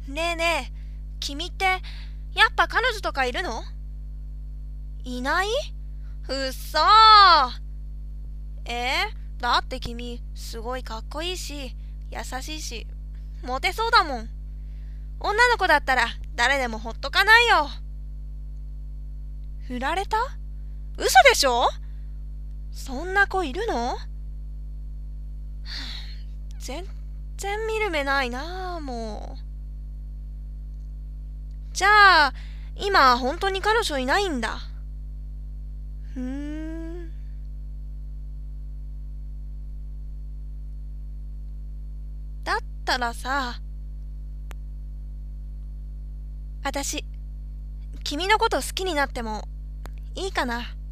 ねえねえ、君ってやっぱ彼女とかいるの？いない？うっそー。だって君すごいかっこいいし優しいしモテそうだもん。女の子だったら誰でもほっとかないよ。振られた？嘘でしょ？そんな子いるの？全然見る目ないなあ、もう。じゃあ今本当に彼女いないんだ。ふーん。だったらさ、私君のこと好きになってもいいかな。